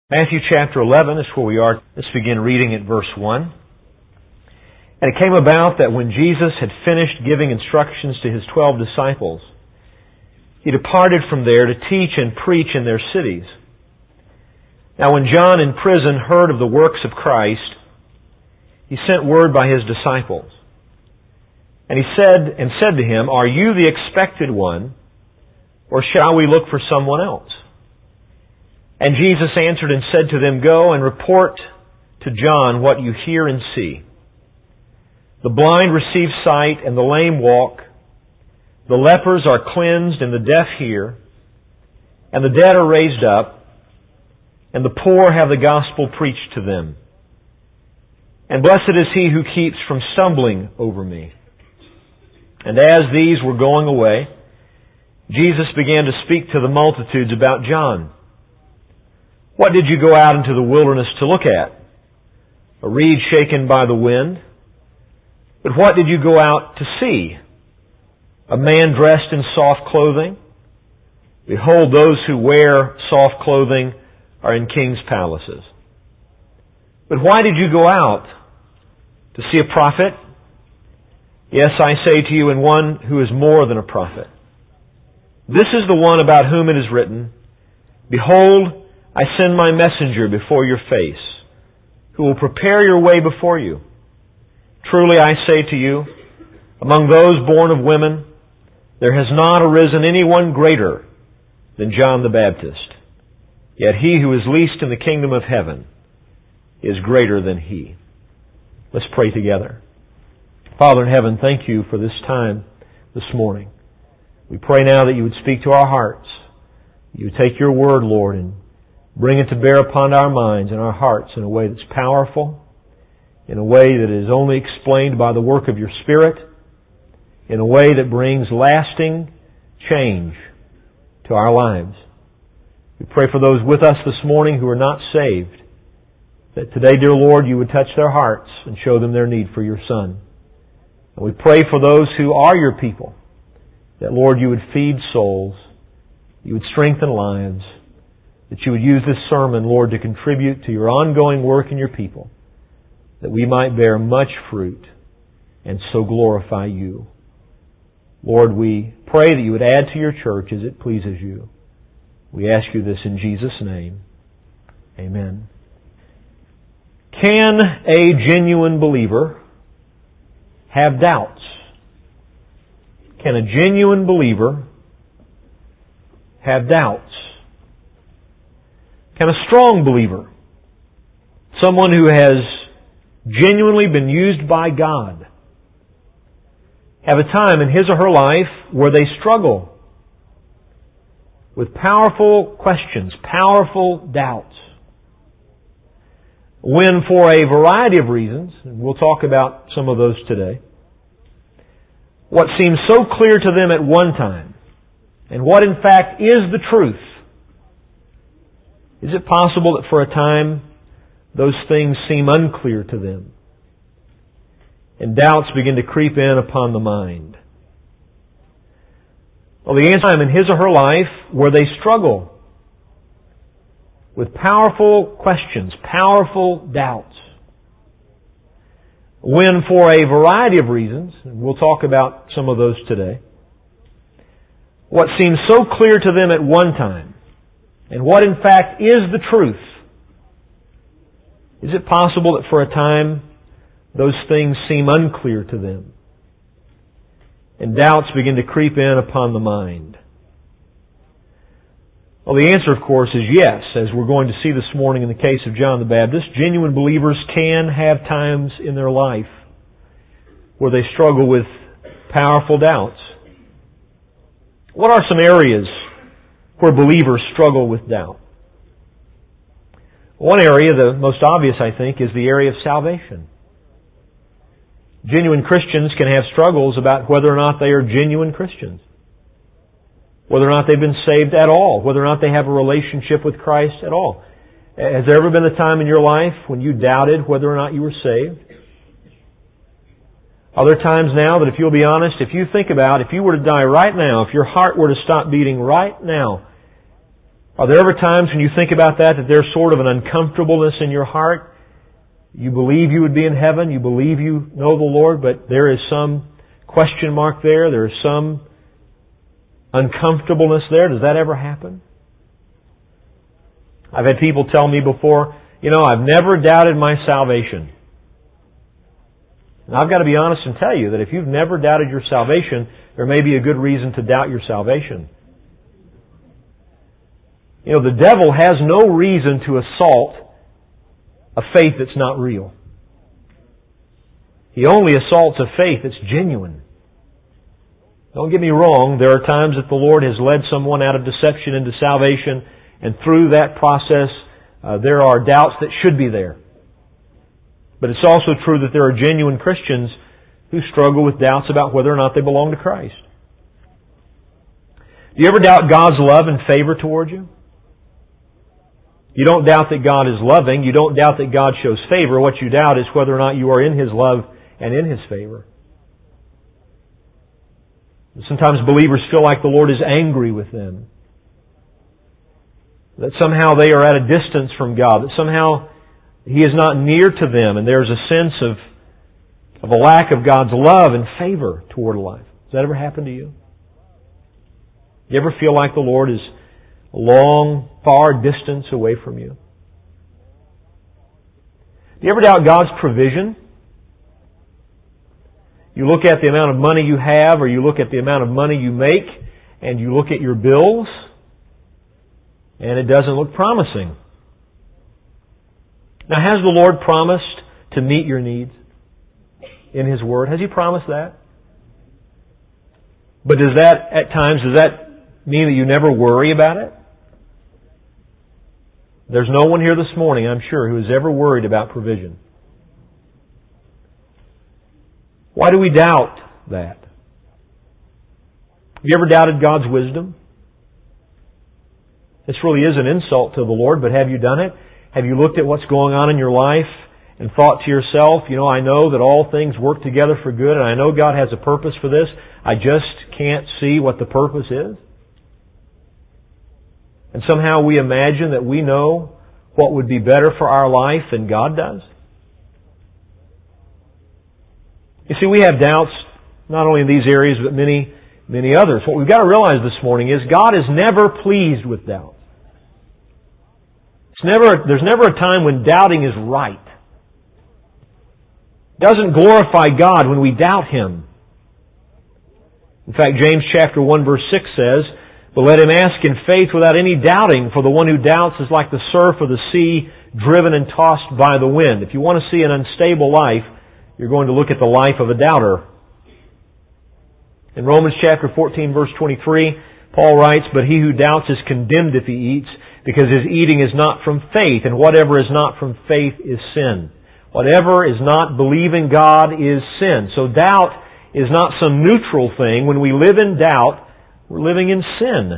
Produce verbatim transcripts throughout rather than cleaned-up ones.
Matthew chapter eleven is where we are. Let's begin reading at verse one. And it came about that when Jesus had finished giving instructions to His twelve disciples, He departed from there to teach and preach in their cities. Now when John in prison heard of the works of Christ, he sent word by his disciples. And he said, and said to him, Are you the expected one, or shall we look for someone else? And Jesus answered and said to them, Go and report to John what you hear and see. The blind receive sight, and the lame walk. The lepers are cleansed, and the deaf hear. And the dead are raised up, and the poor have the gospel preached to them. And blessed is he who keeps from stumbling over me. And as these were going away, Jesus began to speak to the multitudes about John. What did you go out into the wilderness to look at? A reed shaken by the wind? But what did you go out to see? A man dressed in soft clothing? Behold, those who wear soft clothing are in king's palaces. But why did you go out? To see a prophet? Yes, I say to you, and one who is more than a prophet. This is the one about whom it is written, Behold, I send my messenger before your face, who will prepare your way before you. Truly I say to you, among those born of women, there has not arisen anyone greater than John the Baptist. Yet he who is least in the kingdom of heaven is greater than he. Let's pray together. Father in heaven, thank you for this time this morning. We pray now that you would speak to our hearts. You would take your word, Lord, and bring it to bear upon our minds and our hearts in a way that's powerful, in a way that is only explained by the work of your Spirit, in a way that brings lasting change to our lives. We pray for those with us this morning who are not saved, that today, dear Lord, you would touch their hearts and show them their need for your Son. And we pray for those who are your people, that, Lord, you would feed souls, you would strengthen lives, that you would use this sermon, Lord, to contribute to your ongoing work in your people, that we might bear much fruit and so glorify you. Lord, we pray that you would add to your church as it pleases you. We ask you this in Jesus' name. Amen. Can a genuine believer have doubts? Can a genuine believer have doubts? Can a strong believer, someone who has genuinely been used by God, have a time in his or her life where they struggle with powerful questions, powerful doubts? When for a variety of reasons, and we'll talk about some of those today, what seems so clear to them at one time, and what in fact is the truth, is it possible that for a time those things seem unclear to them, and doubts begin to creep in upon the mind? Well, the answer is in his or her life where they struggle with powerful questions, powerful doubts. When for a variety of reasons, and we'll talk about some of those today, what seems so clear to them at one time, and what in fact is the truth, is it possible that for a time those things seem unclear to them, and doubts begin to creep in upon the mind? Well, the answer, of course, is yes, as we're going to see this morning in the case of John the Baptist. Genuine believers can have times in their life where they struggle with powerful doubts. What are some areas where believers struggle with doubt? One area, the most obvious, I think, is the area of salvation. Genuine Christians can have struggles about whether or not they are genuine Christians, whether or not they've been saved at all, whether or not they have a relationship with Christ at all. Has there ever been a time in your life when you doubted whether or not you were saved? Are there times now that, if you'll be honest, if you think about, if you were to die right now, if your heart were to stop beating right now, Are there ever times when you think about that, that there's sort of an uncomfortableness in your heart? You believe you would be in heaven, you believe you know the Lord, but there is some question mark there, there is some uncomfortableness there. Does that ever happen? I've had people tell me before, you know, I've never doubted my salvation. And I've got to be honest and tell you that if you've never doubted your salvation, there may be a good reason to doubt your salvation. You know, the devil has no reason to assault a faith that's not real. He only assaults a faith that's genuine. Don't get me wrong, there are times that the Lord has led someone out of deception into salvation, and through that process, uh, there are doubts that should be there. But it's also true that there are genuine Christians who struggle with doubts about whether or not they belong to Christ. Do you ever doubt God's love and favor toward you? You don't doubt that God is loving. You don't doubt that God shows favor. What you doubt is whether or not you are in His love and in His favor. Sometimes believers feel like the Lord is angry with them. That somehow they are at a distance from God. That somehow He is not near to them. And there's a sense of, of a lack of God's love and favor toward life. Does that ever happen to you? You ever feel like the Lord is a long, far distance away from you? Do you ever doubt God's provision? You look at the amount of money you have, or you look at the amount of money you make, and you look at your bills, and it doesn't look promising. Now, has the Lord promised to meet your needs in His Word? Has He promised that? But does that, at times, does that mean that you never worry about it? There's no one here this morning, I'm sure, who has ever worried about provision. Why do we doubt that? Have you ever doubted God's wisdom? This really is an insult to the Lord, but have you done it? Have you looked at what's going on in your life and thought to yourself, you know, I know that all things work together for good, and I know God has a purpose for this. I just can't see what the purpose is. And somehow we imagine that we know what would be better for our life than God does. You see, we have doubts not only in these areas, but many, many others. What we've got to realize this morning is God is never pleased with doubt. It's never, there's never a time when doubting is right. It doesn't glorify God when we doubt Him. In fact, James chapter one verse six says, "But let him ask in faith without any doubting, for the one who doubts is like the surf of the sea, driven and tossed by the wind." If you want to see an unstable life, you're going to look at the life of a doubter. In Romans chapter fourteen verse twenty-three, Paul writes, "But he who doubts is condemned if he eats, because his eating is not from faith, and whatever is not from faith is sin." Whatever is not believing God is sin. So doubt is not some neutral thing. When we live in doubt, we're living in sin.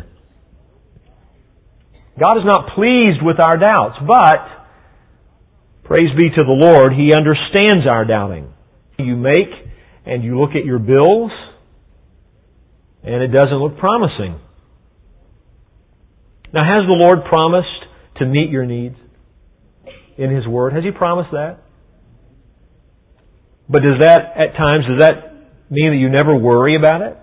God is not pleased with our doubts, but praise be to the Lord, He understands our doubting. You make and you look at your bills, and it doesn't look promising. Now, has the Lord promised to meet your needs in His Word? Has He promised that? But does that, at times, does that mean that you never worry about it?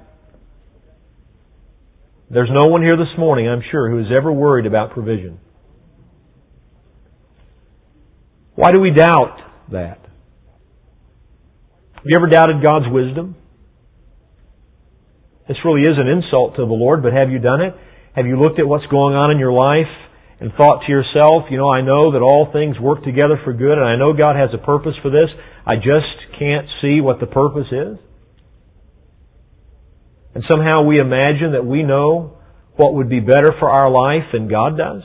There's no one here this morning, I'm sure, who has ever worried about provision. Why do we doubt that? Have you ever doubted God's wisdom? This really is an insult to the Lord, but have you done it? Have you looked at what's going on in your life and thought to yourself, you know, I know that all things work together for good, and I know God has a purpose for this. I just can't see what the purpose is. And somehow we imagine that we know what would be better for our life than God does.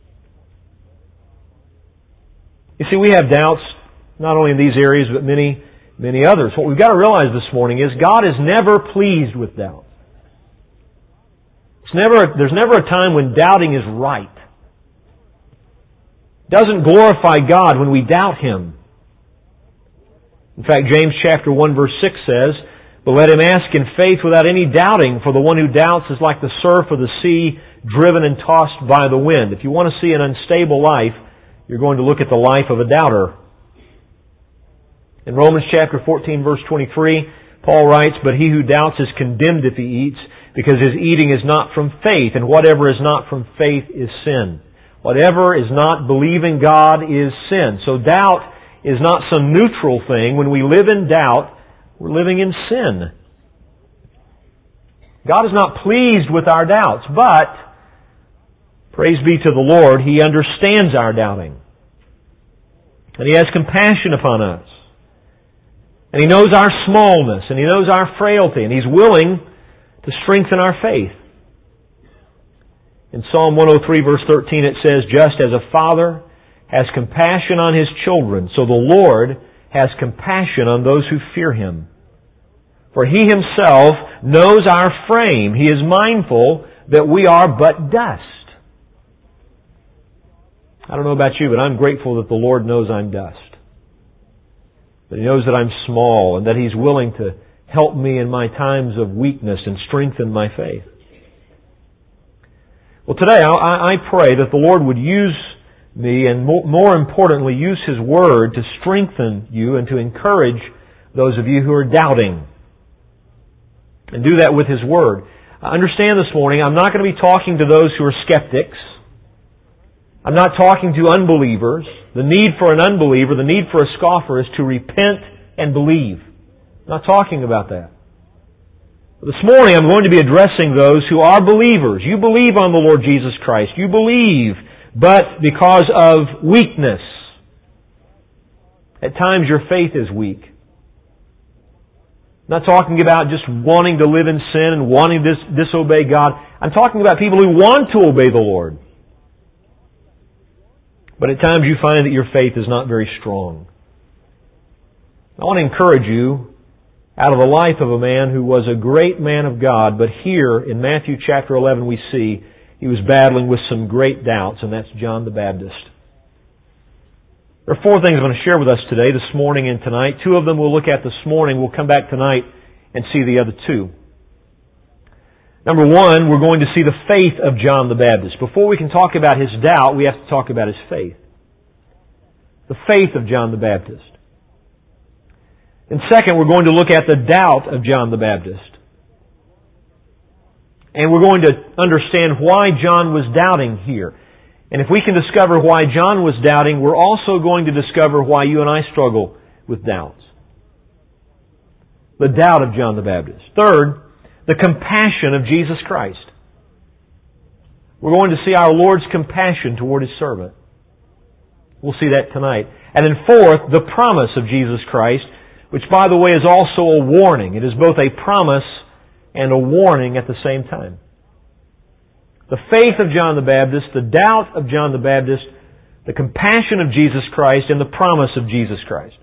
You see, we have doubts not only in these areas, but many, many others. What we've got to realize this morning is God is never pleased with doubt. It's never, there's never a time when doubting is right. It doesn't glorify God when we doubt Him. In fact, James chapter one verse six says, But let him ask in faith without any doubting, for the one who doubts is like the surf of the sea, driven and tossed by the wind. If you want to see an unstable life, you're going to look at the life of a doubter. In Romans chapter fourteen, verse twenty-three, Paul writes, "But he who doubts is condemned if he eats, because his eating is not from faith, and whatever is not from faith is sin." Whatever is not believing God is sin. So doubt is not some neutral thing. When we live in doubt, we're living in sin. God is not pleased with our doubts, but, praise be to the Lord, He understands our doubting. And He has compassion upon us. And He knows our smallness, and He knows our frailty, and He's willing to strengthen our faith. In Psalm one oh three, verse thirteen, it says, "Just as a father has compassion on his children, so the Lord has compassion on those who fear Him. For He Himself knows our frame. He is mindful that we are but dust." I don't know about you, but I'm grateful that the Lord knows I'm dust. That He knows that I'm small and that He's willing to help me in my times of weakness and strengthen my faith. Well, today I, I pray that the Lord would use me and more importantly use His Word to strengthen you and to encourage those of you who are doubting. And do that with His Word. Understand this morning, I'm not going to be talking to those who are skeptics. I'm not talking to unbelievers. The need for an unbeliever, the need for a scoffer is to repent and believe. I'm not talking about that. This morning I'm going to be addressing those who are believers. You believe on the Lord Jesus Christ. You believe, but because of weakness. At times your faith is weak. I'm not talking about just wanting to live in sin and wanting to dis- disobey God. I'm talking about people who want to obey the Lord. But at times you find that your faith is not very strong. I want to encourage you out of the life of a man who was a great man of God, but here in Matthew chapter eleven we see he was battling with some great doubts, and that's John the Baptist. There are four things I'm going to share with us today, this morning and tonight. Two of them we'll look at this morning. We'll come back tonight and see the other two. Number one, we're going to see the faith of John the Baptist. Before we can talk about his doubt, we have to talk about his faith. The faith of John the Baptist. And second, we're going to look at the doubt of John the Baptist. And we're going to understand why John was doubting here. And if we can discover why John was doubting, we're also going to discover why you and I struggle with doubts. The doubt of John the Baptist. Third, the compassion of Jesus Christ. We're going to see our Lord's compassion toward His servant. We'll see that tonight. And then fourth, the promise of Jesus Christ, which, by the way, is also a warning. It is both a promise and a warning at the same time. The faith of John the Baptist, the doubt of John the Baptist, the compassion of Jesus Christ, and the promise of Jesus Christ.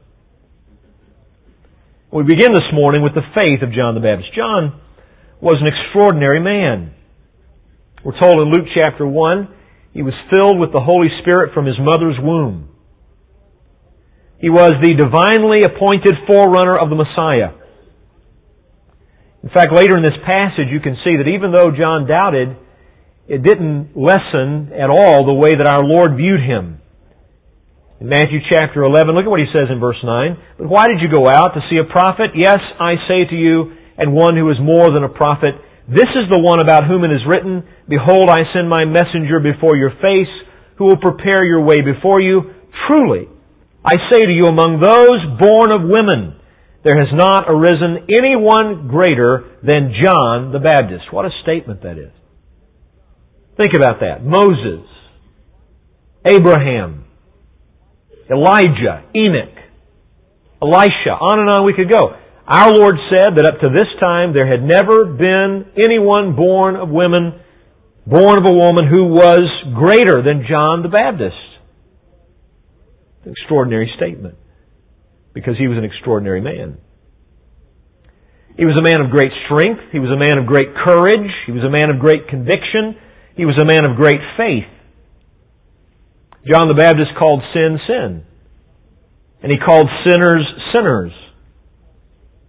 We begin this morning with the faith of John the Baptist. John was an extraordinary man. We're told in Luke chapter one, he was filled with the Holy Spirit from his mother's womb. He was the divinely appointed forerunner of the Messiah. In fact, later in this passage you can see that even though John doubted, it didn't lessen at all the way that our Lord viewed him. In Matthew chapter eleven, look at what he says in verse nine. "But why did you go out to see a prophet? Yes, I say to you, and one who is more than a prophet. This is the one about whom it is written, Behold, I send my messenger before your face, who will prepare your way before you. Truly, I say to you, among those born of women, there has not arisen anyone greater than John the Baptist." What a statement that is. Think about that. Moses, Abraham, Elijah, Enoch, Elisha, on and on we could go. Our Lord said that up to this time there had never been anyone born of women, born of a woman who was greater than John the Baptist. An extraordinary statement, because he was an extraordinary man. He was a man of great strength. He was a man of great courage. He was a man of great conviction. He was a man of great faith. John the Baptist called sin, sin. And he called sinners, sinners.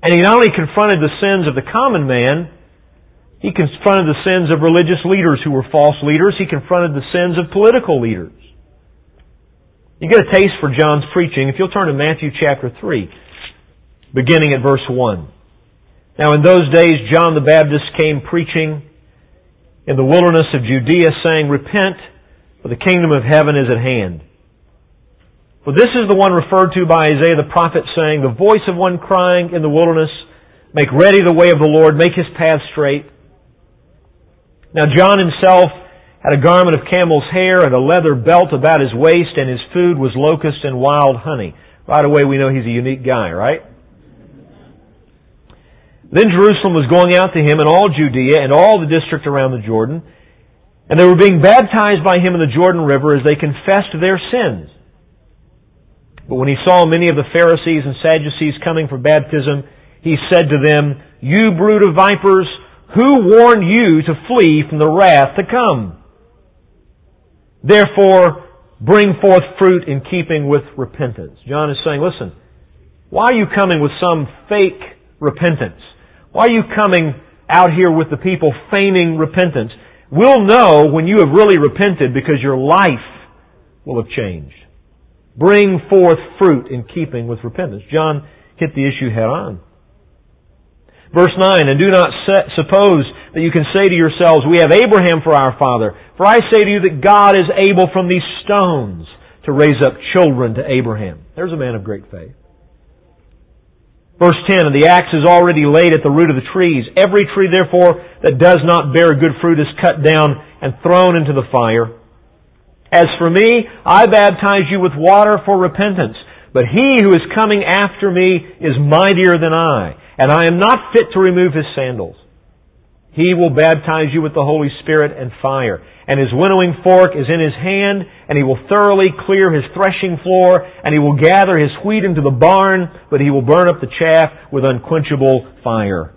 And He not only confronted the sins of the common man, He confronted the sins of religious leaders who were false leaders. He confronted the sins of political leaders. You get a taste for John's preaching if you'll turn to Matthew chapter three, beginning at verse one. Now in those days John the Baptist came preaching in the wilderness of Judea, saying, Repent, for the kingdom of heaven is at hand. For this is the one referred to by Isaiah the prophet, saying, The voice of one crying in the wilderness, Make ready the way of the Lord, make His path straight. Now John himself had a garment of camel's hair and a leather belt about his waist, and his food was locust and wild honey. Right away we know he's a unique guy, right? Then Jerusalem was going out to him, and all Judea and all the district around the Jordan, and they were being baptized by him in the Jordan River as they confessed their sins. But when he saw many of the Pharisees and Sadducees coming for baptism, he said to them, You brood of vipers, who warned you to flee from the wrath to come? Therefore, bring forth fruit in keeping with repentance. John is saying, listen, why are you coming with some fake repentance? Why are you coming out here with the people feigning repentance? We'll know when you have really repented because your life will have changed. Bring forth fruit in keeping with repentance. John hit the issue head on. Verse nine, And do not suppose that you can say to yourselves, We have Abraham for our father. For I say to you that God is able from these stones to raise up children to Abraham. There's a man of great faith. Verse ten, And the axe is already laid at the root of the trees. Every tree, therefore, that does not bear good fruit is cut down and thrown into the fire. As for me, I baptize you with water for repentance, but He who is coming after me is mightier than I, and I am not fit to remove His sandals. He will baptize you with the Holy Spirit and fire, and His winnowing fork is in His hand, and He will thoroughly clear His threshing floor, and He will gather His wheat into the barn, but He will burn up the chaff with unquenchable fire.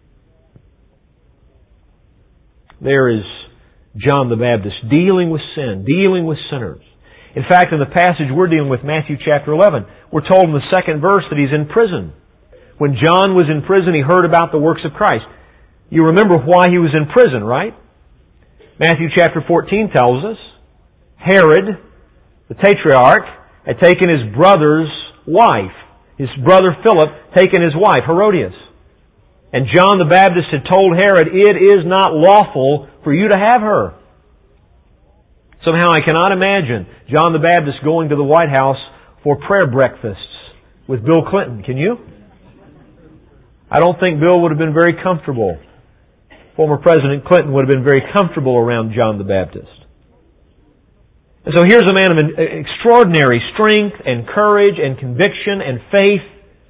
There is John the Baptist dealing with sin, dealing with sinners. In fact, in the passage we're dealing with, Matthew chapter eleven, we're told in the second verse that he's in prison. When John was in prison, he heard about the works of Christ. You remember why he was in prison, right? Matthew chapter fourteen tells us Herod, the tetrarch, had taken his brother's wife. His brother Philip taken his wife, Herodias. And John the Baptist had told Herod, It is not lawful for you to have her. Somehow I cannot imagine John the Baptist going to the White House for prayer breakfasts with Bill Clinton. Can you? I don't think Bill would have been very comfortable. Former President Clinton would have been very comfortable around John the Baptist. And so here's a man of extraordinary strength and courage and conviction and faith.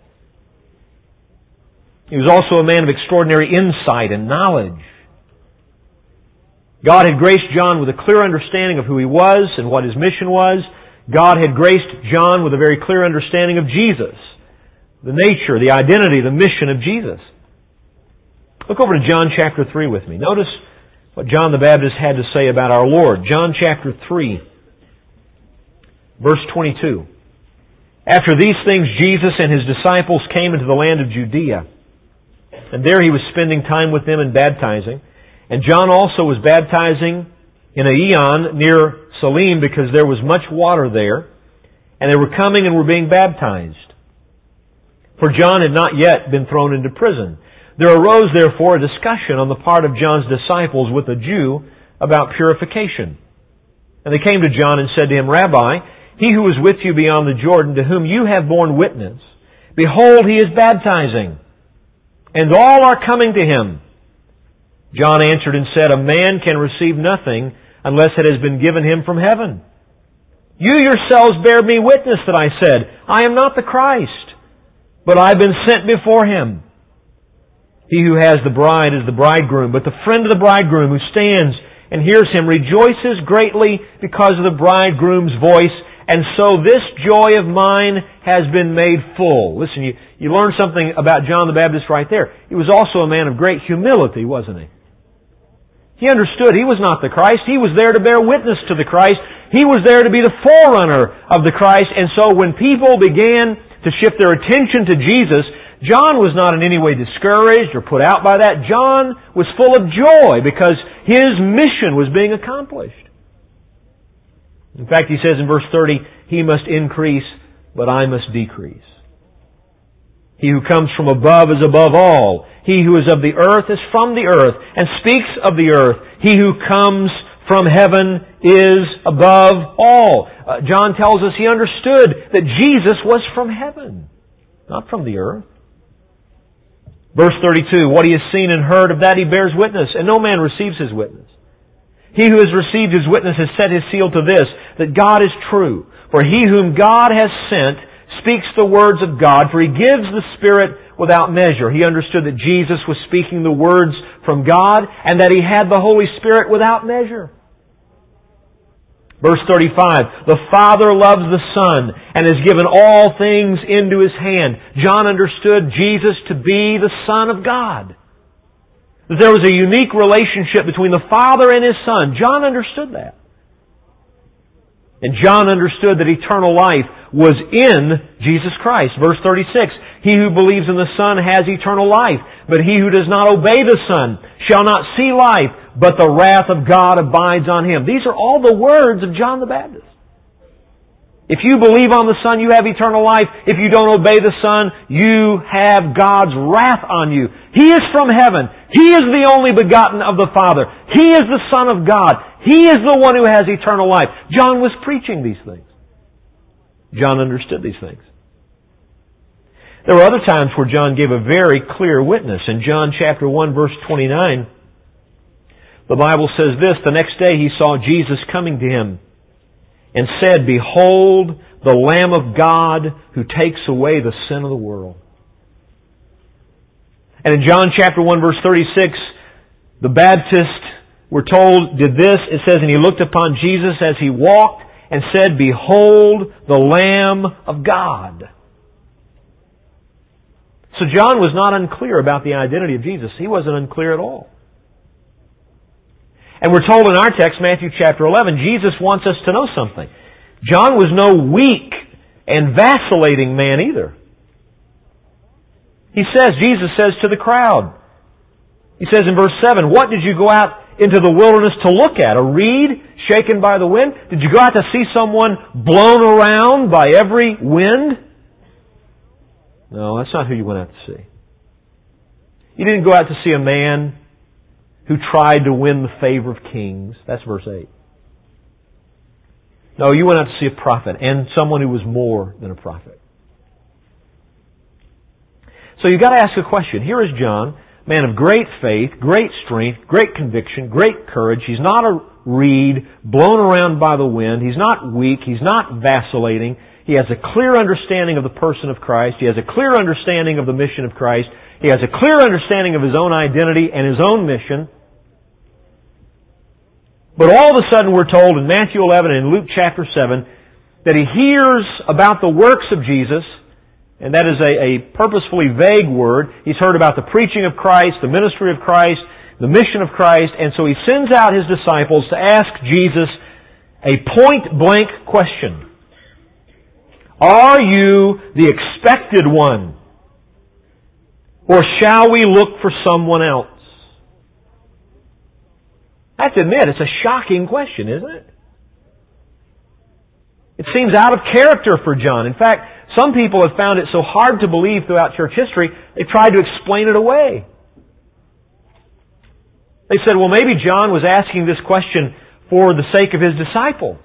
He was also a man of extraordinary insight and knowledge. God had graced John with a clear understanding of who he was and what his mission was. God had graced John with a very clear understanding of Jesus, the nature, the identity, the mission of Jesus. Look over to John chapter three with me. Notice what John the Baptist had to say about our Lord. John chapter three, verse twenty-two. After these things, Jesus and His disciples came into the land of Judea. And there He was spending time with them and baptizing. And John also was baptizing in Aenon near Salim because there was much water there. And they were coming and were being baptized. For John had not yet been thrown into prison. There arose therefore a discussion on the part of John's disciples with a Jew about purification. And they came to John and said to him, Rabbi, he who is with you beyond the Jordan, to whom you have borne witness, behold, he is baptizing, and all are coming to him. John answered and said, A man can receive nothing unless it has been given him from heaven. You yourselves bear me witness that I said, I am not the Christ, but I have been sent before him. He who has the bride is the bridegroom, but the friend of the bridegroom who stands and hears him rejoices greatly because of the bridegroom's voice, and so this joy of mine has been made full. Listen, you, you learn something about John the Baptist right there. He was also a man of great humility, wasn't he? He understood he was not the Christ. He was there to bear witness to the Christ. He was there to be the forerunner of the Christ. And so when people began to shift their attention to Jesus, John was not in any way discouraged or put out by that. John was full of joy because his mission was being accomplished. In fact, he says in verse thirty, He must increase, but I must decrease. He who comes from above is above all. He who is of the earth is from the earth and speaks of the earth. He who comes from heaven is above all. Uh, John tells us he understood that Jesus was from heaven, not from the earth. Verse thirty-two, what he has seen and heard, of that he bears witness, and no man receives his witness. He who has received his witness has set his seal to this, that God is true. For he whom God has sent speaks the words of God, for He gives the Spirit without measure. He understood that Jesus was speaking the words from God, and that He had the Holy Spirit without measure. Verse thirty-five, the Father loves the Son, and has given all things into His hand. John understood Jesus to be the Son of God. That there was a unique relationship between the Father and His Son. John understood that. And John understood that eternal life was in Jesus Christ. Verse thirty-six, He who believes in the Son has eternal life, but he who does not obey the Son shall not see life, but the wrath of God abides on him. These are all the words of John the Baptist. If you believe on the Son, you have eternal life. If you don't obey the Son, you have God's wrath on you. He is from heaven. He is the only begotten of the Father. He is the Son of God. He is the one who has eternal life. John was preaching these things. John understood these things. There were other times where John gave a very clear witness. In John chapter one, verse twenty-nine, the Bible says this, the next day he saw Jesus coming to him, and said, Behold, the Lamb of God who takes away the sin of the world. And in John chapter one, verse thirty-six, the Baptist, we're told, did this. It says, And he looked upon Jesus as he walked, and said, Behold, the Lamb of God. So John was not unclear about the identity of Jesus. He wasn't unclear at all. And we're told in our text, Matthew chapter eleven, Jesus wants us to know something. John was no weak and vacillating man either. He says, Jesus says to the crowd, He says in verse seven, What did you go out into the wilderness to look at? A reed shaken by the wind? Did you go out to see someone blown around by every wind? No, that's not who you went out to see. You didn't go out to see a man who tried to win the favor of kings. That's verse eight. No, you went out to see a prophet, and someone who was more than a prophet. So you've got to ask a question. Here is John, man of great faith, great strength, great conviction, great courage. He's not a reed blown around by the wind. He's not weak. He's not vacillating. He has a clear understanding of the person of Christ. He has a clear understanding of the mission of Christ. He has a clear understanding of his own identity and his own mission. But all of a sudden we're told in Matthew eleven and in Luke chapter seven that he hears about the works of Jesus, and that is a, a purposefully vague word. He's heard about the preaching of Christ, the ministry of Christ, the mission of Christ, and so he sends out his disciples to ask Jesus a point-blank question. Are you the expected one? Or shall we look for someone else? I have to admit, it's a shocking question, isn't it? It seems out of character for John. In fact, some people have found it so hard to believe throughout church history, they've tried to explain it away. They said, well, maybe John was asking this question for the sake of his disciples.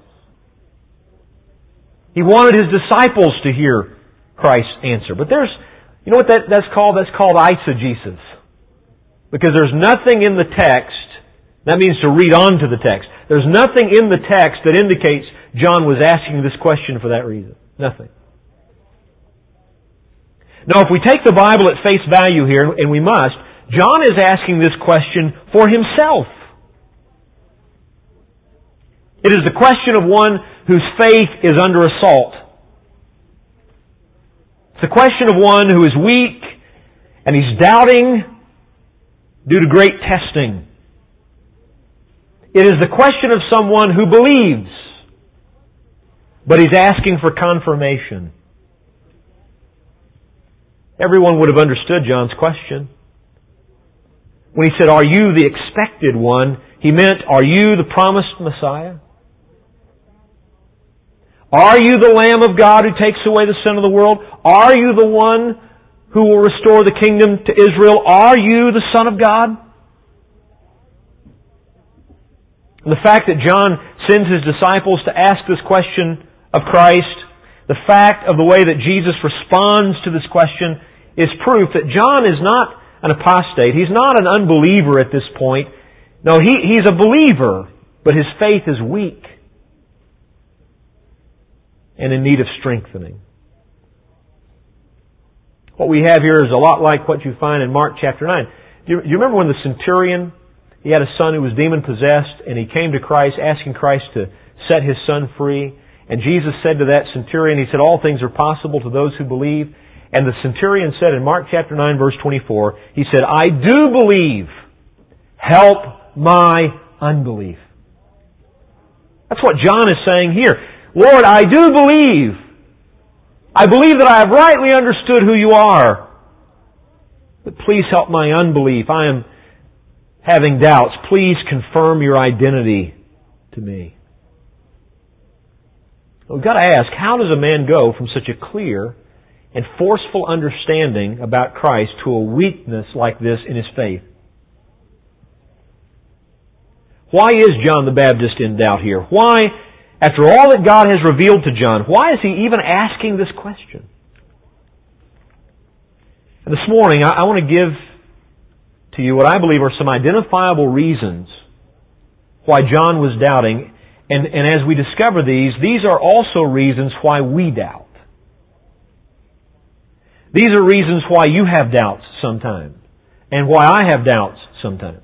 He wanted his disciples to hear Christ's answer. But there's, you know what that, that's called? That's called eisegesis. Because there's nothing in the text, that means to read on to the text. There's nothing in the text that indicates John was asking this question for that reason. Nothing. Now, if we take the Bible at face value here, and we must, John is asking this question for himself. It is the question of one whose faith is under assault. It's the question of one who is weak and he's doubting due to great testing. It is the question of someone who believes, but he's asking for confirmation. everyone would have understood John's question. When he said, "Are you the expected one?" he meant, "Are you the promised Messiah? Are you the Lamb of God who takes away the sin of the world? Are you the one who will restore the kingdom to Israel? Are you the Son of God?" And the fact that John sends his disciples to ask this question of Christ, the fact of the way that Jesus responds to this question, is proof that John is not an apostate. He's not an unbeliever at this point. No, he, he's a believer, but his faith is weak and in need of strengthening. What we have here is a lot like what you find in Mark chapter nine. Do you, do you remember when the centurion, he had a son who was demon-possessed, and he came to Christ asking Christ to set his son free? And Jesus said to that centurion, He said, "All things are possible to those who believe." And the centurion said in Mark chapter nine, verse twenty-four, he said, "I do believe. Help my unbelief." That's what John is saying here. "Lord, I do believe. I believe that I have rightly understood who You are. But please help my unbelief. I am having doubts. Please confirm Your identity to me." We've got to ask, how does a man go from such a clear and forceful understanding about Christ to a weakness like this in his faith? Why is John the Baptist in doubt here? Why, after all that God has revealed to John, why is he even asking this question? And this morning, I, I want to give to you what I believe are some identifiable reasons why John was doubting. And, and as we discover these, these are also reasons why we doubt. These are reasons why you have doubts sometimes, and why I have doubts sometimes.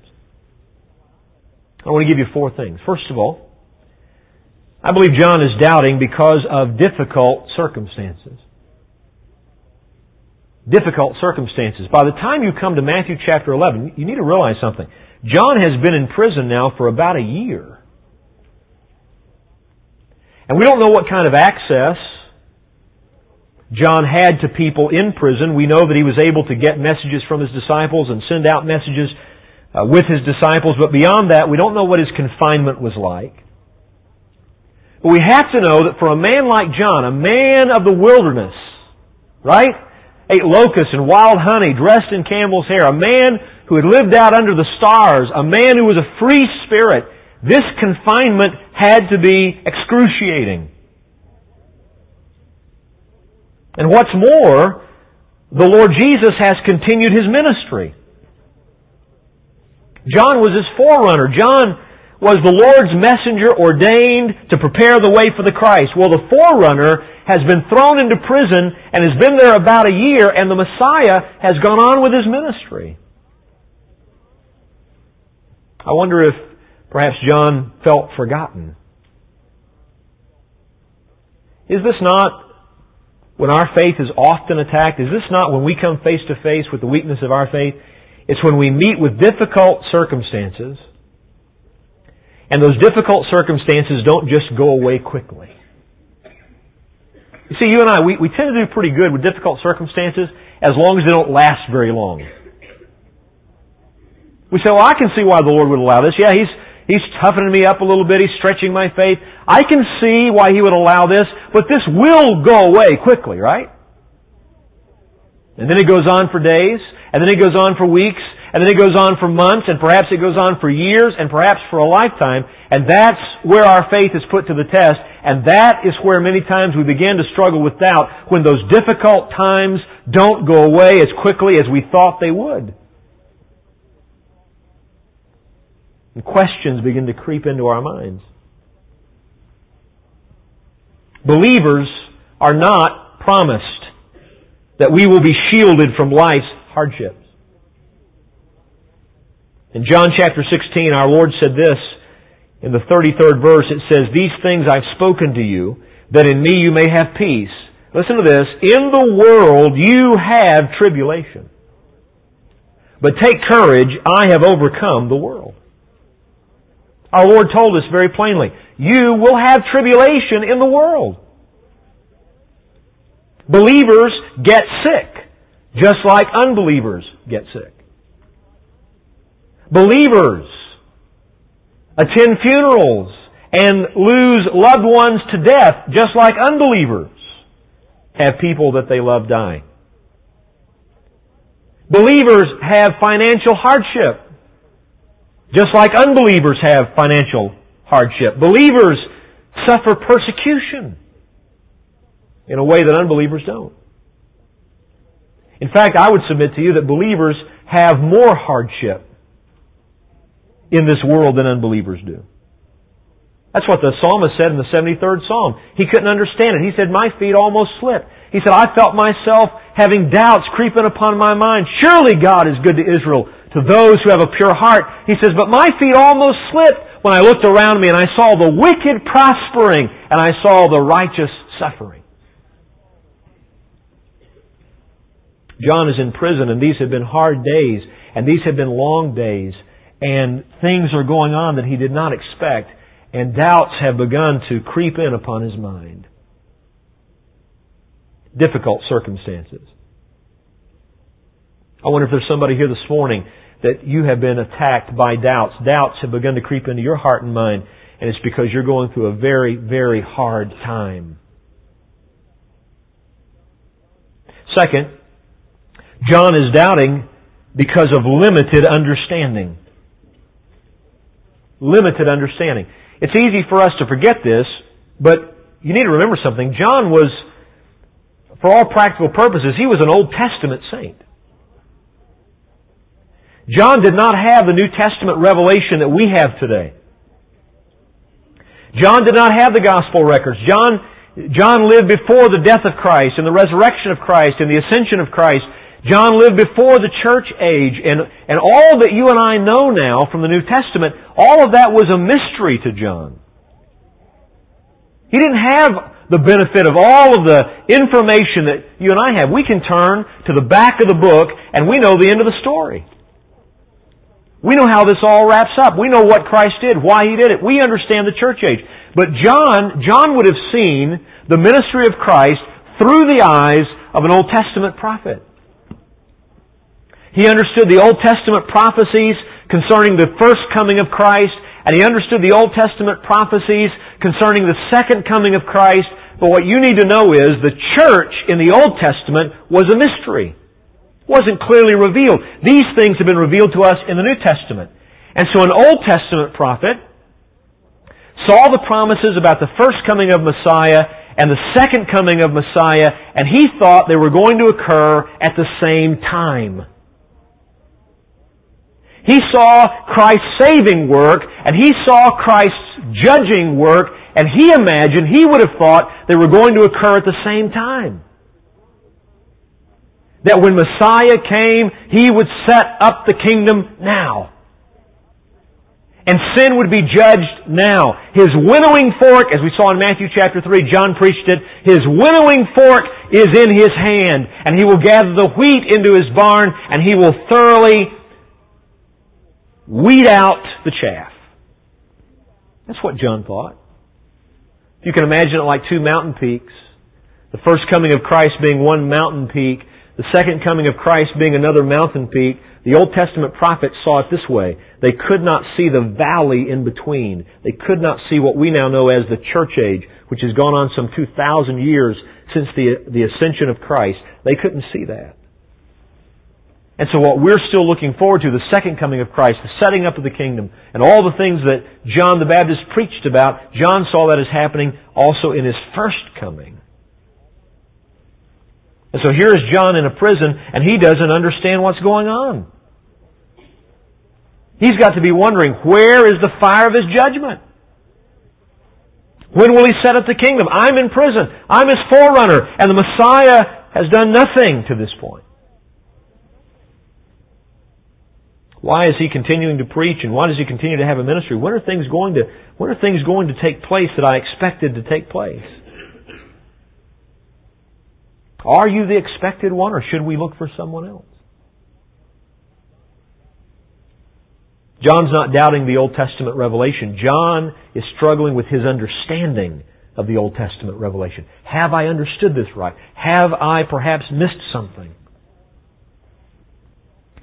I want to give you four things. First of all, I believe John is doubting because of difficult circumstances. Difficult circumstances. By the time you come to Matthew chapter eleven, you need to realize something. John has been in prison now for about a year. And we don't know what kind of access John had to people in prison. We know that he was able to get messages from his disciples and send out messages uh, with his disciples. But beyond that, we don't know what his confinement was like. But we have to know that for a man like John, a man of the wilderness, right? Ate locusts and wild honey, dressed in camel's hair, a man who had lived out under the stars, a man who was a free spirit, this confinement had to be excruciating. And what's more, the Lord Jesus has continued His ministry. John was His forerunner. John was the Lord's messenger ordained to prepare the way for the Christ. Well, the forerunner has been thrown into prison and has been there about a year, and the Messiah has gone on with His ministry. I wonder if perhaps John felt forgotten. Is this not when our faith is often attacked? Is this not when we come face to face with the weakness of our faith? It's when we meet with difficult circumstances, and those difficult circumstances don't just go away quickly. You see, you and I, we, we tend to do pretty good with difficult circumstances as long as they don't last very long. We say, well, I can see why the Lord would allow this. Yeah, He's He's toughening me up a little bit. He's stretching my faith. I can see why He would allow this, but this will go away quickly, right? And then it goes on for days, and then it goes on for weeks, and then it goes on for months, and perhaps it goes on for years, and perhaps for a lifetime. And that's where our faith is put to the test, and that is where many times we begin to struggle with doubt, when those difficult times don't go away as quickly as we thought they would. And questions begin to creep into our minds. Believers are not promised that we will be shielded from life's hardships. In John chapter sixteen, our Lord said this, in the thirty-third verse, it says, "These things I've spoken to you, that in me you may have peace." Listen to this, "In the world you have tribulation. But take courage, I have overcome the world." Our Lord told us very plainly, you will have tribulation in the world. Believers get sick. just like unbelievers get sick. Believers attend funerals and lose loved ones to death, just like unbelievers have people that they love dying. Believers have financial hardship, just like unbelievers have financial hardship. Believers suffer persecution in a way that unbelievers don't. In fact, I would submit to you that believers have more hardship in this world than unbelievers do. That's what the psalmist said in the seventy-third Psalm. He couldn't understand it. He said, my feet almost slipped. He said, I felt myself having doubts creeping upon my mind. Surely God is good to Israel, to those who have a pure heart. He says, but my feet almost slipped when I looked around me and I saw the wicked prospering and I saw the righteous suffering. John is in prison, and these have been hard days, and these have been long days, and things are going on that he did not expect, and doubts have begun to creep in upon his mind. Difficult circumstances. I wonder if there's somebody here this morning that you have been attacked by doubts. Doubts have begun to creep into your heart and mind, and it's because you're going through a very, very hard time. Second, John is doubting because of limited understanding. Limited understanding. It's easy for us to forget this, but you need to remember something. John was, for all practical purposes, he was an Old Testament saint. John did not have the New Testament revelation that we have today. John did not have the Gospel records. John, John lived before the death of Christ and the resurrection of Christ and the ascension of Christ. John lived before the church age, and, and all that you and I know now from the New Testament, all of that was a mystery to John. He didn't have the benefit of all of the information that you and I have. We can turn to the back of the book and we know the end of the story. We know how this all wraps up. We know what Christ did, why He did it. We understand the church age. But John, John would have seen the ministry of Christ through the eyes of an Old Testament prophet. He understood the Old Testament prophecies concerning the first coming of Christ, and he understood the Old Testament prophecies concerning the second coming of Christ. But what you need to know is the church in the Old Testament was a mystery. It wasn't clearly revealed. These things have been revealed to us in the New Testament. And so an Old Testament prophet saw the promises about the first coming of Messiah and the second coming of Messiah, and he thought they were going to occur at the same time. He saw Christ's saving work, and he saw Christ's judging work, and he imagined, he would have thought, they were going to occur at the same time. That when Messiah came, He would set up the kingdom now. And sin would be judged now. His winnowing fork, as we saw in Matthew chapter three, John preached it, His winnowing fork is in His hand, and He will gather the wheat into His barn, and He will thoroughly weed out the chaff. That's what John thought. You can imagine it like two mountain peaks. The first coming of Christ being one mountain peak, the second coming of Christ being another mountain peak. The Old Testament prophets saw it this way. They could not see the valley in between. They could not see what we now know as the church age, which has gone on some two thousand years since the, the ascension of Christ. They couldn't see that. And so what we're still looking forward to, the second coming of Christ, the setting up of the kingdom, and all the things that John the Baptist preached about, John saw that as happening also in his first coming. And so here is John in a prison, and he doesn't understand what's going on. He's got to be wondering, where is the fire of His judgment? When will He set up the kingdom? I'm in prison. I'm His forerunner, and the Messiah has done nothing to this point. Why is He continuing to preach, and why does He continue to have a ministry? When are things going to, when are things going to take place that I expected to take place? Are you the expected one, or should we look for someone else? John's not doubting the Old Testament revelation. John is struggling with his understanding of the Old Testament revelation. Have I understood this right? Have I perhaps missed something?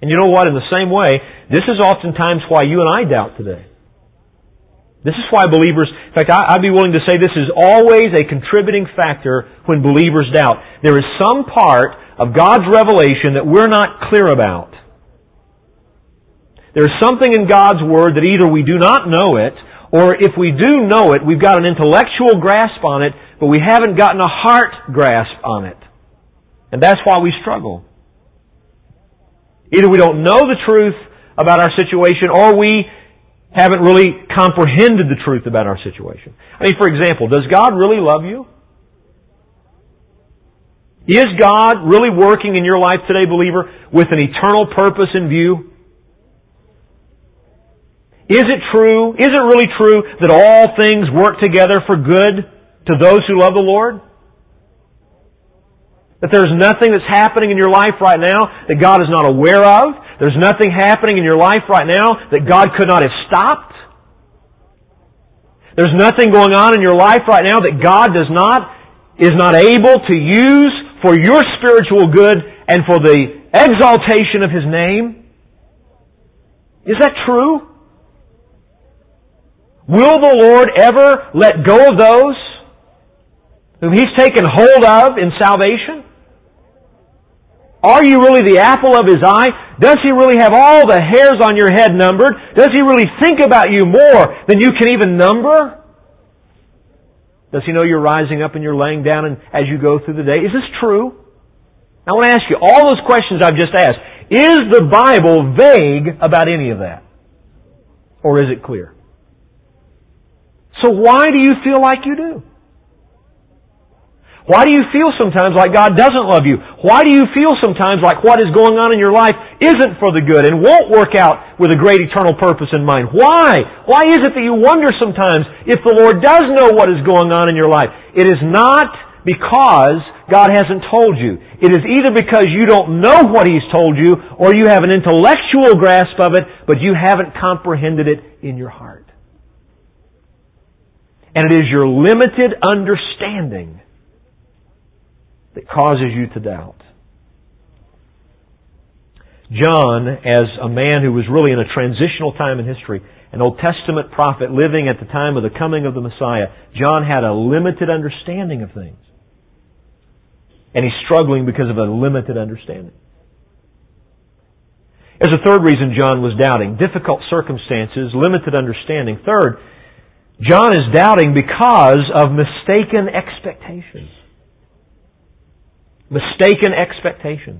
And you know what? In the same way, this is oftentimes why you and I doubt today. This is why believers, in fact, I'd be willing to say this is always a contributing factor when believers doubt. There is some part of God's revelation that we're not clear about. There's something in God's Word that either we do not know it, or if we do know it, we've got an intellectual grasp on it, but we haven't gotten a heart grasp on it. And that's why we struggle. Either we don't know the truth about our situation, or we haven't really comprehended the truth about our situation. I mean, for example, does God really love you? Is God really working in your life today, believer, with an eternal purpose in view? Is it true, is it really true that all things work together for good to those who love the Lord? That there's nothing that's happening in your life right now that God is not aware of? There's nothing happening in your life right now that God could not have stopped? There's nothing going on in your life right now that God does not, is not able to use for your spiritual good and for the exaltation of His name? Is that true? Will the Lord ever let go of those whom He's taken hold of in salvation? Are you really the apple of His eye? Does He really have all the hairs on your head numbered? Does He really think about you more than you can even number? Does He know you're rising up and you're laying down and as you go through the day? Is this true? I want to ask you, all those questions I've just asked, is the Bible vague about any of that? Or is it clear? So why do you feel like you do? Why do you feel sometimes like God doesn't love you? Why do you feel sometimes like what is going on in your life isn't for the good and won't work out with a great eternal purpose in mind? Why? Why is it that you wonder sometimes if the Lord does know what is going on in your life? It is not because God hasn't told you. It is either because you don't know what He's told you, or you have an intellectual grasp of it, but you haven't comprehended it in your heart. And it is your limited understanding that causes you to doubt. John, as a man who was really in a transitional time in history, an Old Testament prophet living at the time of the coming of the Messiah, John had a limited understanding of things. And he's struggling because of a limited understanding. There's a third reason John was doubting. Difficult circumstances, limited understanding. Third, John is doubting because of mistaken expectations. Mistaken expectations.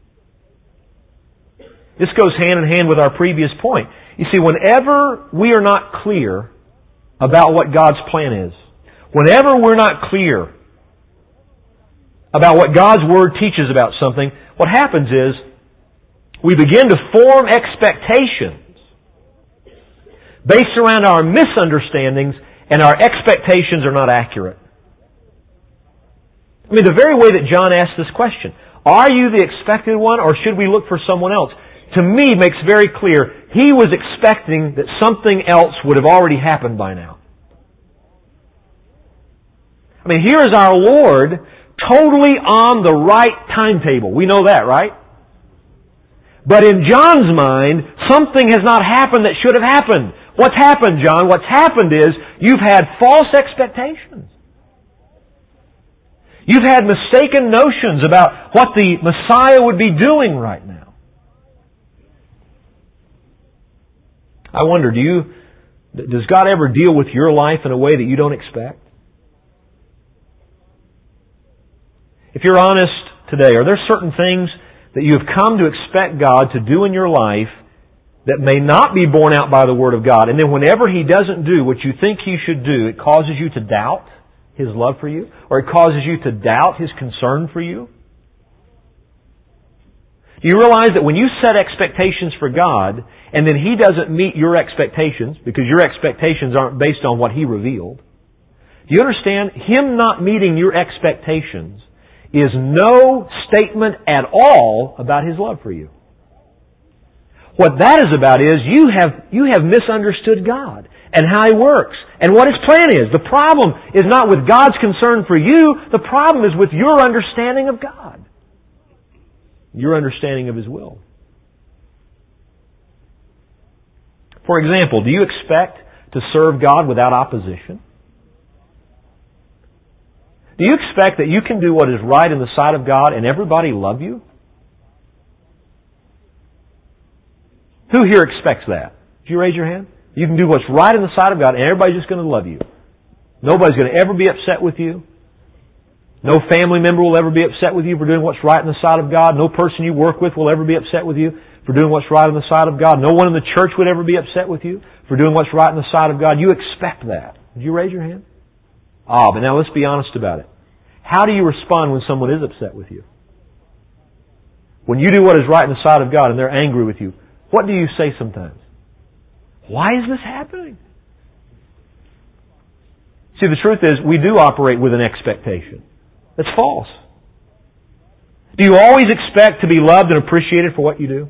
This goes hand in hand with our previous point. You see, whenever we are not clear about what God's plan is, whenever we're not clear about what God's Word teaches about something, what happens is we begin to form expectations based around our misunderstandings, and our expectations are not accurate. I mean, the very way that John asked this question, are you the expected one, or should we look for someone else? To me, makes very clear he was expecting that something else would have already happened by now. I mean, here is our Lord totally on the right timetable. We know that, right? But in John's mind, something has not happened that should have happened. What's happened, John? What's happened is you've had false expectations. You've had mistaken notions about what the Messiah would be doing right now. I wonder, do you, does God ever deal with your life in a way that you don't expect? If you're honest today, are there certain things that you have come to expect God to do in your life that may not be borne out by the Word of God, and then whenever He doesn't do what you think He should do, it causes you to doubt His love for you, or it causes you to doubt His concern for you? Do you realize that when you set expectations for God, and then He doesn't meet your expectations, because your expectations aren't based on what He revealed, do you understand? Him not meeting your expectations is no statement at all about His love for you. What that is about is you have, you have misunderstood God and how He works and what His plan is. The problem is not with God's concern for you. The problem is with your understanding of God. Your understanding of His will. For example, do you expect to serve God without opposition? Do you expect that you can do what is right in the sight of God and everybody love you? Who here expects that? Did you raise your hand? You can do what's right in the sight of God and everybody's just going to love you. Nobody's going to ever be upset with you. No family member will ever be upset with you for doing what's right in the sight of God. No person you work with will ever be upset with you for doing what's right in the sight of God. No one in the church would ever be upset with you for doing what's right in the sight of God. You expect that. Did you raise your hand? Ah, but now let's be honest about it. How do you respond when someone is upset with you? When you do what is right in the sight of God and they're angry with you, what do you say sometimes? Why is this happening? See, the truth is, we do operate with an expectation. That's false. Do you always expect to be loved and appreciated for what you do?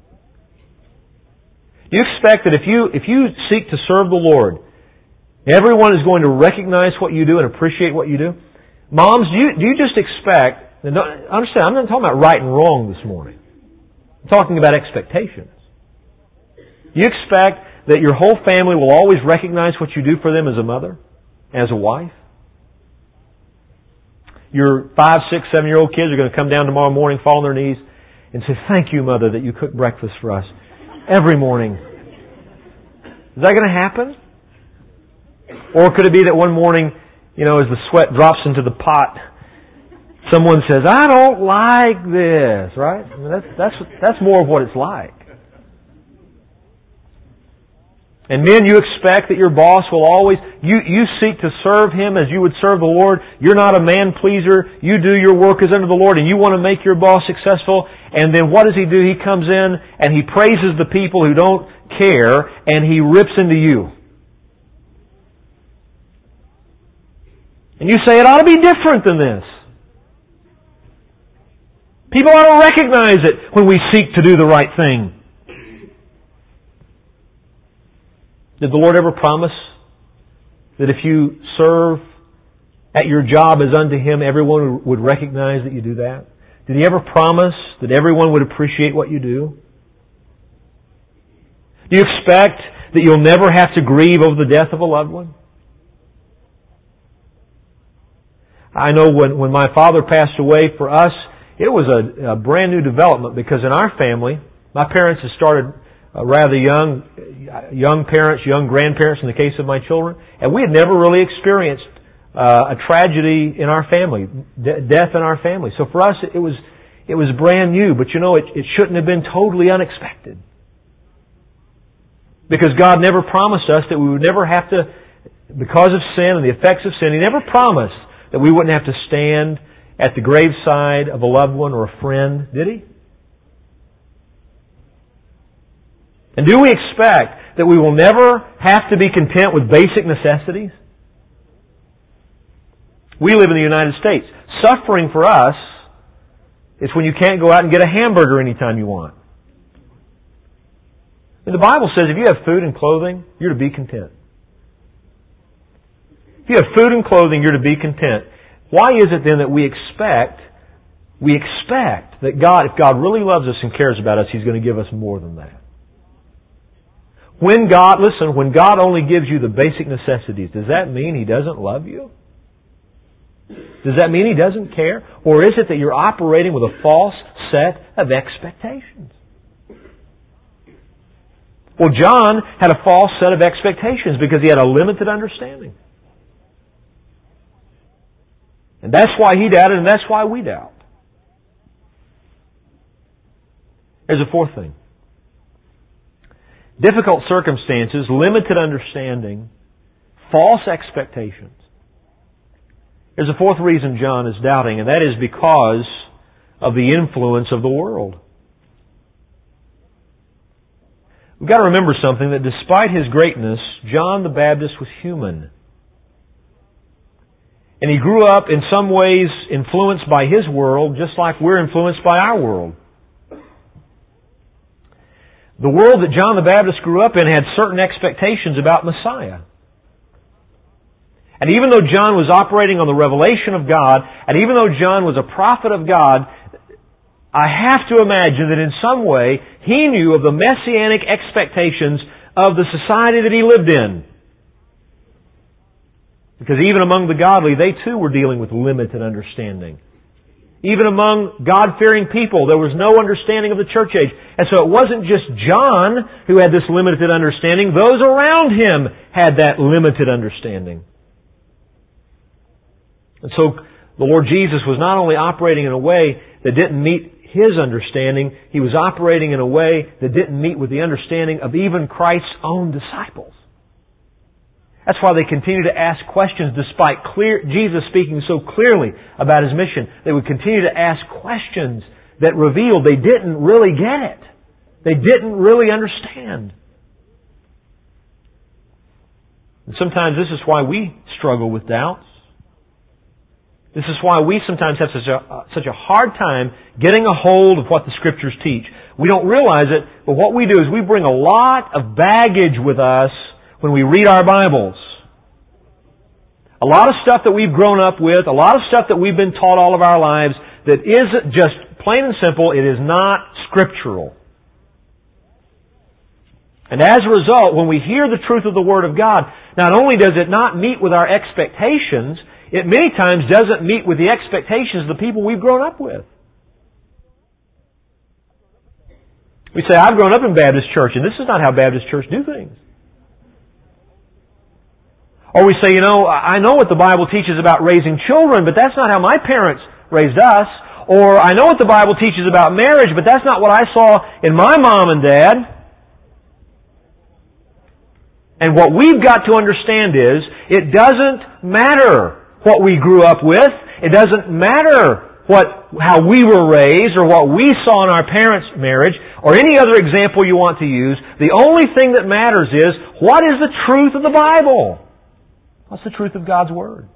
Do you expect that if you if you seek to serve the Lord, everyone is going to recognize what you do and appreciate what you do? Moms, do you, do you just expect... Understand, I'm not talking about right and wrong this morning. I'm talking about expectations. You expect that your whole family will always recognize what you do for them as a mother, as a wife? Your five, six, seven-year-old kids are going to come down tomorrow morning, fall on their knees, and say, "Thank you, Mother, that you cook breakfast for us every morning." Is that going to happen? Or could it be that one morning, you know, as the sweat drops into the pot, someone says, "I don't like this," right? I mean, that's, that's, that's more of what it's like. And men, you expect that your boss will always, you, you seek to serve him as you would serve the Lord. You're not a man pleaser. You do your work as unto the Lord and you want to make your boss successful. And then what does he do? He comes in and he praises the people who don't care and he rips into you. And you say, it ought to be different than this. People ought to recognize it when we seek to do the right thing. Did the Lord ever promise that if you serve at your job as unto Him, everyone would recognize that you do that? Did He ever promise that everyone would appreciate what you do? Do you expect that you'll never have to grieve over the death of a loved one? I know when, when my father passed away, for us, it was a, a brand new development because in our family, my parents had started Uh, rather young, young parents, young grandparents in the case of my children, and we had never really experienced uh, a tragedy in our family, de- death in our family. So for us, it was it was brand new. But you know, it, it shouldn't have been totally unexpected, because God never promised us that we would never have to, because of sin and the effects of sin, He never promised that we wouldn't have to stand at the graveside of a loved one or a friend, did He? And do we expect that we will never have to be content with basic necessities? We live in the United States. Suffering for us is when you can't go out and get a hamburger anytime you want. And the Bible says if you have food and clothing, you're to be content. If you have food and clothing, you're to be content. Why is it then that we expect, we expect that God, if God really loves us and cares about us, He's going to give us more than that? When God, listen, when God only gives you the basic necessities, does that mean He doesn't love you? Does that mean He doesn't care? Or is it that you're operating with a false set of expectations? Well, John had a false set of expectations because he had a limited understanding. And that's why he doubted, and that's why we doubt. There's a fourth thing. Difficult circumstances, limited understanding, false expectations. There's a fourth reason John is doubting, and that is because of the influence of the world. We've got to remember something, that despite his greatness, John the Baptist was human. And he grew up in some ways influenced by his world, just like we're influenced by our world. The world that John the Baptist grew up in had certain expectations about Messiah. And even though John was operating on the revelation of God, and even though John was a prophet of God, I have to imagine that in some way he knew of the messianic expectations of the society that he lived in. Because even among the godly, they too were dealing with limited understanding. Even among God-fearing people, there was no understanding of the church age. And so it wasn't just John who had this limited understanding. Those around him had that limited understanding. And so the Lord Jesus was not only operating in a way that didn't meet his understanding, He was operating in a way that didn't meet with the understanding of even Christ's own disciples. That's why they continue to ask questions despite clear, Jesus speaking so clearly about His mission. They would continue to ask questions that revealed they didn't really get it. They didn't really understand. And sometimes this is why we struggle with doubts. This is why we sometimes have such a, uh, such a hard time getting a hold of what the Scriptures teach. We don't realize it, but what we do is we bring a lot of baggage with us when we read our Bibles. A lot of stuff that we've grown up with, a lot of stuff that we've been taught all of our lives that isn't just plain and simple, it is not scriptural. And as a result, when we hear the truth of the Word of God, not only does it not meet with our expectations, it many times doesn't meet with the expectations of the people we've grown up with. We say, I've grown up in Baptist church, and this is not how Baptist church do things. Or we say, you know, I know what the Bible teaches about raising children, but that's not how my parents raised us. Or I know what the Bible teaches about marriage, but that's not what I saw in my mom and dad. And what we've got to understand is, it doesn't matter what we grew up with. It doesn't matter what how we were raised or what we saw in our parents' marriage or any other example you want to use. The only thing that matters is, what is the truth of the Bible? What's the truth of God's Word?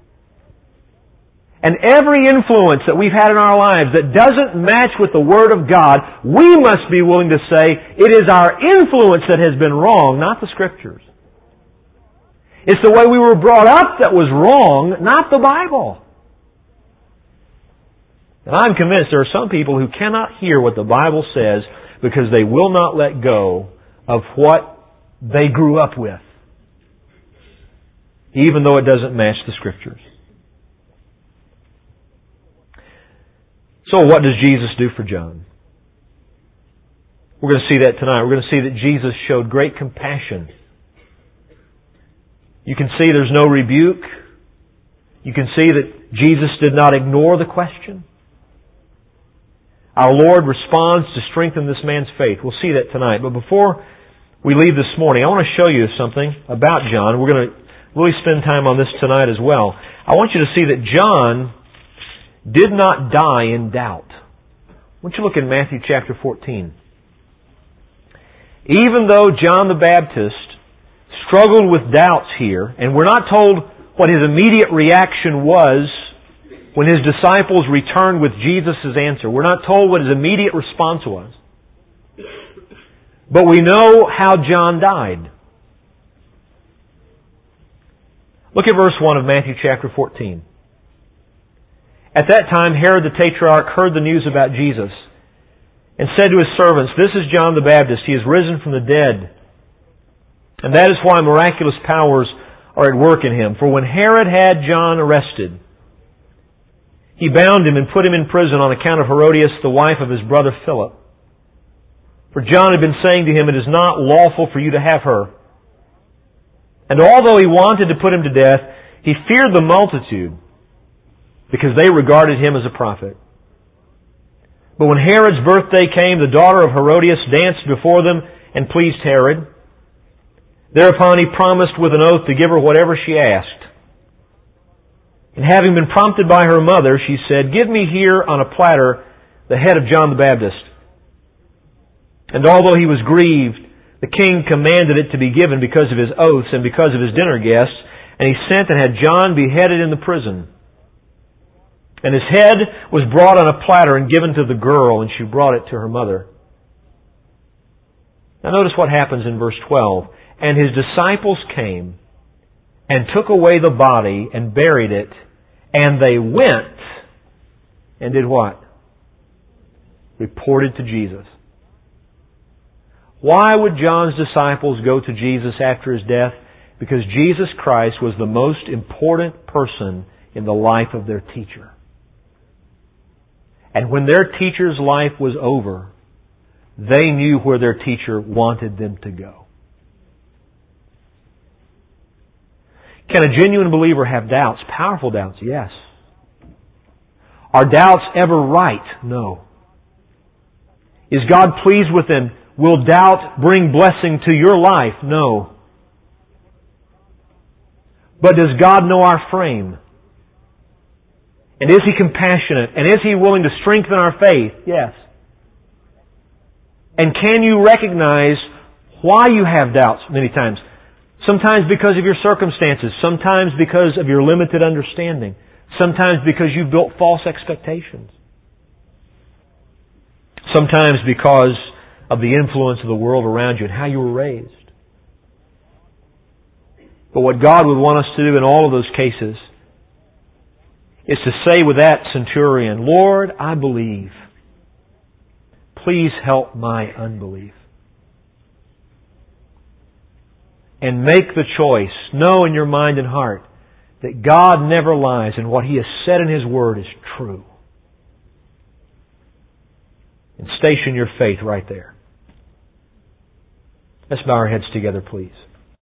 And every influence that we've had in our lives that doesn't match with the Word of God, we must be willing to say it is our influence that has been wrong, not the Scriptures. It's the way we were brought up that was wrong, not the Bible. And I'm convinced there are some people who cannot hear what the Bible says because they will not let go of what they grew up with, even though it doesn't match the Scriptures. So what does Jesus do for John? We're going to see that tonight. We're going to see that Jesus showed great compassion. You can see there's no rebuke. You can see that Jesus did not ignore the question. Our Lord responds to strengthen this man's faith. We'll see that tonight. But before we leave this morning, I want to show you something about John. We're going to really spend time on this tonight as well. I want you to see that John did not die in doubt. I want you to look in Matthew chapter fourteen. Even though John the Baptist struggled with doubts here, and we're not told what his immediate reaction was when his disciples returned with Jesus' answer. We're not told what his immediate response was. But we know how John died. Look at verse one of Matthew chapter fourteen. At that time, Herod the Tetrarch heard the news about Jesus and said to his servants, "This is John the Baptist. He is risen from the dead. And that is why miraculous powers are at work in him. For when Herod had John arrested, he bound him and put him in prison on account of Herodias, the wife of his brother Philip. For John had been saying to him, 'It is not lawful for you to have her.' And although he wanted to put him to death, he feared the multitude, because they regarded him as a prophet. But when Herod's birthday came, the daughter of Herodias danced before them and pleased Herod. Thereupon he promised with an oath to give her whatever she asked. And having been prompted by her mother, she said, 'Give me here on a platter the head of John the Baptist.' And although he was grieved, the king commanded it to be given because of his oaths and because of his dinner guests, and he sent and had John beheaded in the prison. And his head was brought on a platter and given to the girl, and she brought it to her mother." Now notice what happens in verse twelve. "And his disciples came and took away the body and buried it, and they went and did what? Reported to Jesus." Why would John's disciples go to Jesus after His death? Because Jesus Christ was the most important person in the life of their teacher. And when their teacher's life was over, they knew where their teacher wanted them to go. Can a genuine believer have doubts? Powerful doubts, yes. Are doubts ever right? No. Is God pleased with them? Will doubt bring blessing to your life? No. But does God know our frame? And is He compassionate? And is He willing to strengthen our faith? Yes. And can you recognize why you have doubts many times? Sometimes because of your circumstances. Sometimes because of your limited understanding. Sometimes because you've built false expectations. Sometimes because of the influence of the world around you and how you were raised. But what God would want us to do in all of those cases is to say with that centurion, Lord, I believe. Please help my unbelief. And make the choice. Know in your mind and heart that God never lies and what He has said in His Word is true. And station your faith right there. Let's bow our heads together, please.